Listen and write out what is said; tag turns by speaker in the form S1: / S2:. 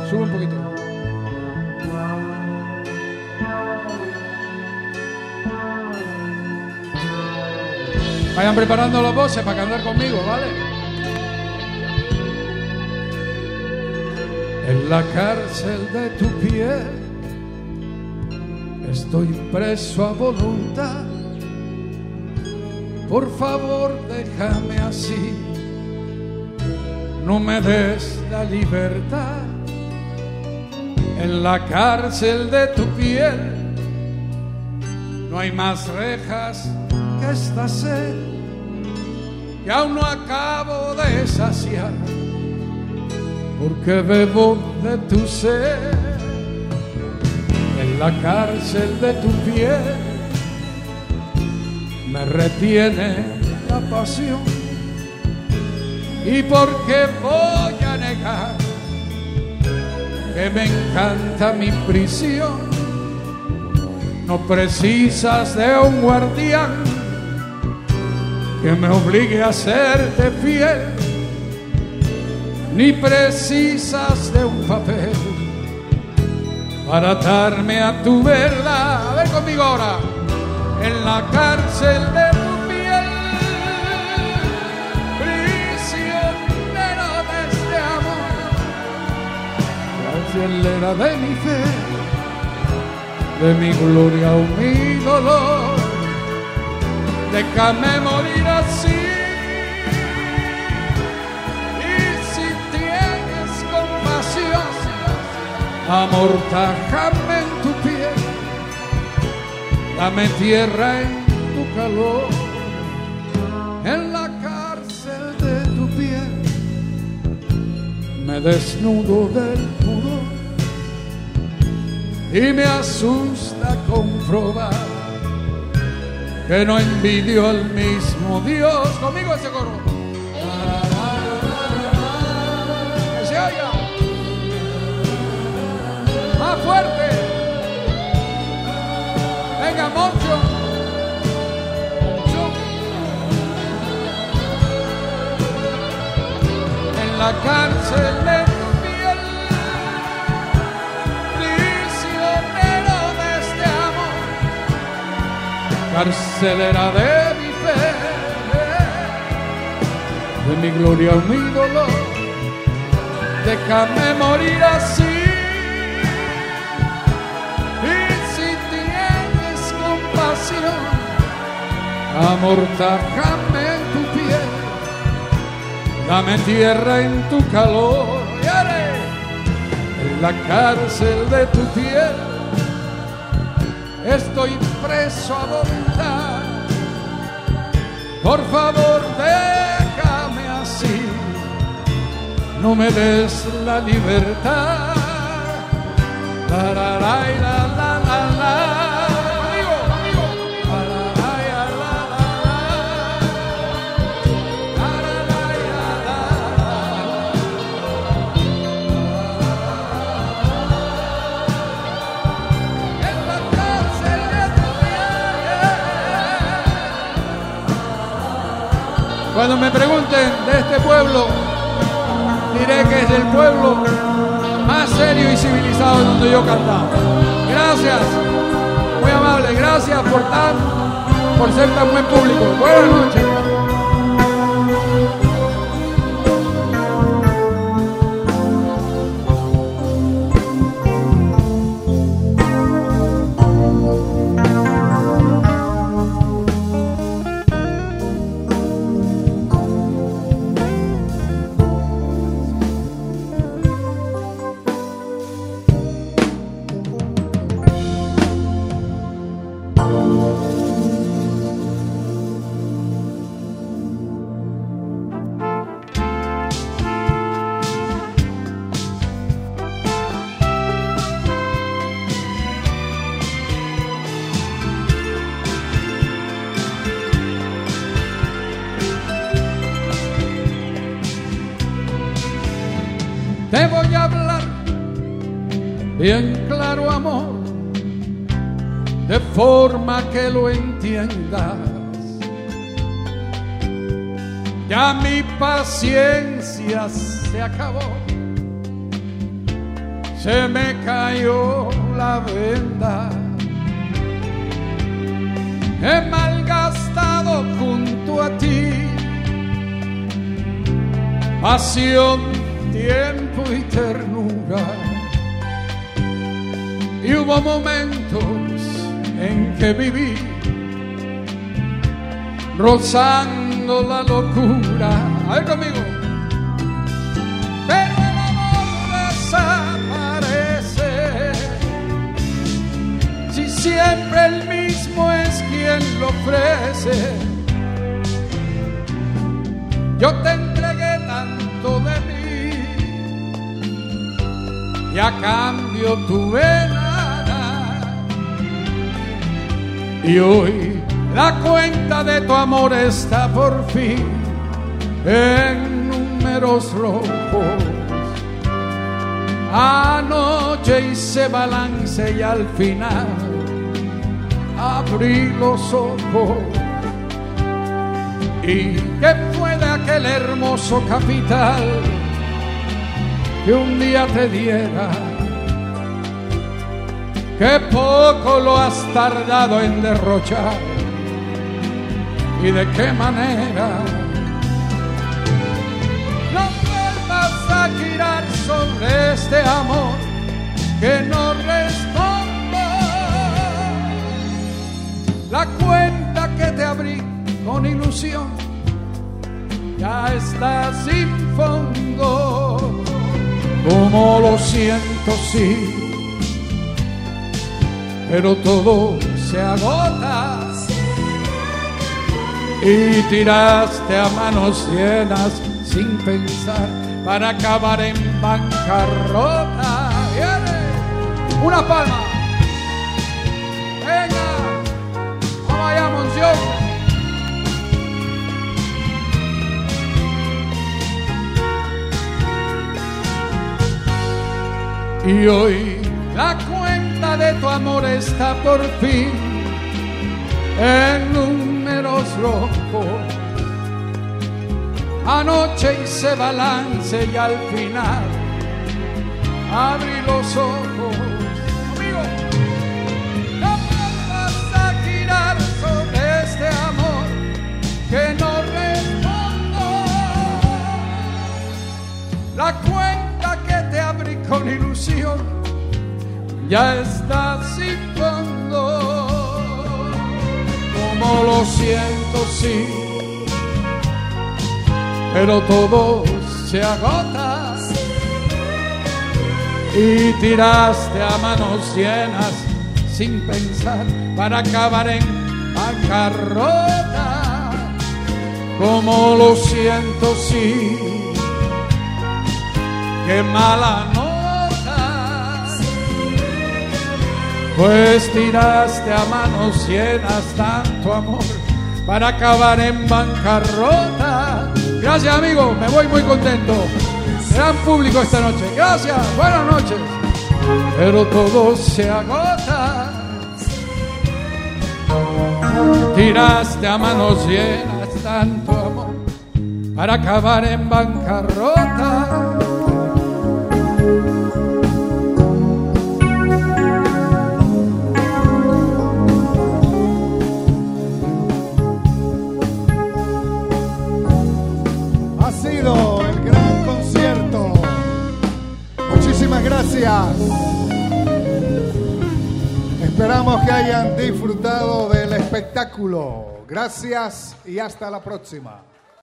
S1: Sube un poquito. Vayan preparando las voces para cantar conmigo, ¿vale? En la cárcel de tu piel estoy preso a voluntad. Por favor, déjame así, no me des la libertad. En la cárcel de tu piel no hay más rejas que esta sed que aún no acabo de saciar, porque bebo de tu sed. En la cárcel de tu piel me retiene la pasión, y porque voy a negar que me encanta mi prisión. No precisas de un guardián que me obligue a serte fiel, ni precisas de un papel para atarme a tu verdad. A ver conmigo ahora. En la cárcel de tu piel, prisionero de este amor, carcelera de mi fe, de mi gloria o mi dolor. Déjame morir así, y si tienes compasión, amortájame en tu piel, dame tierra en tu calor. En la cárcel de tu piel me desnudo del pudor, y me asusta comprobar que no envidio al mismo Dios. Conmigo ese coro. Que se oiga más fuerte. Venga, Moncho. En la cárcel de tu piel, prisionero de este amor, carcelera de mi fe, de mi gloria o mi dolor. Déjame morir así, y si tienes compasión, amortájame en tu piel, dame tierra en tu calor. Y haré en la cárcel de tu piel estoy preso a voluntad. Por favor, déjame así, no me des la libertad. La la la la la la la. Cuando me pregunten de este pueblo, diré que es el pueblo más serio y civilizado donde yo he cantado. Gracias, muy amable, gracias por ser tan buen público. Buenas noches. Te voy a hablar bien claro, amor, de forma que lo entiendas. Ya mi paciencia se acabó se me cayó la venda. He malgastado junto a ti pasión, tiempo y ternura. Y hubo momentos en que viví rozando la locura. A ver conmigo. Pero el amor desaparece si siempre el mismo es quien lo ofrece. Yo te entregué tanto de mí y a cambio tuve nada. Y hoy la cuenta de tu amor está por fin en números rojos. Anoche hice balance y al final abrí los ojos. ¿Y qué fue de aquel hermoso capital que un día te diera? Qué poco lo has tardado en derrochar y de qué manera. No vuelvas a girar sobre este amor que no respondo. La cuenta que te abrí con ilusión ya está sin fondo. Como lo siento, sí, pero todo se agota. Y tiraste a manos llenas sin pensar para acabar en bancarrota. ¡Viene! Una palma. Venga, vamos allá, Monción. Y hoy la cuenta de tu amor está por fin en números rojos. Anoche hice balance y al final abrí los ojos. Amigo, no vas a girar sobre este amor que no respondo. La cuenta que te abrí con ilusión ya está sin fondo. Como lo siento, sí, pero todo se agota. Y tiraste a manos llenas sin pensar para acabar en bancarrota. Como lo siento, sí, qué mala nota, pues tiraste a manos llenas tanto amor para acabar en bancarrota. Gracias, amigo, me voy muy contento. Gran público esta noche. Gracias, buenas noches. Pero todo se agota. Tiraste a manos llenas tanto amor para acabar en bancarrota.
S2: Ha sido el gran concierto. Muchísimas gracias. Esperamos que hayan disfrutado del espectáculo. Gracias y hasta la próxima.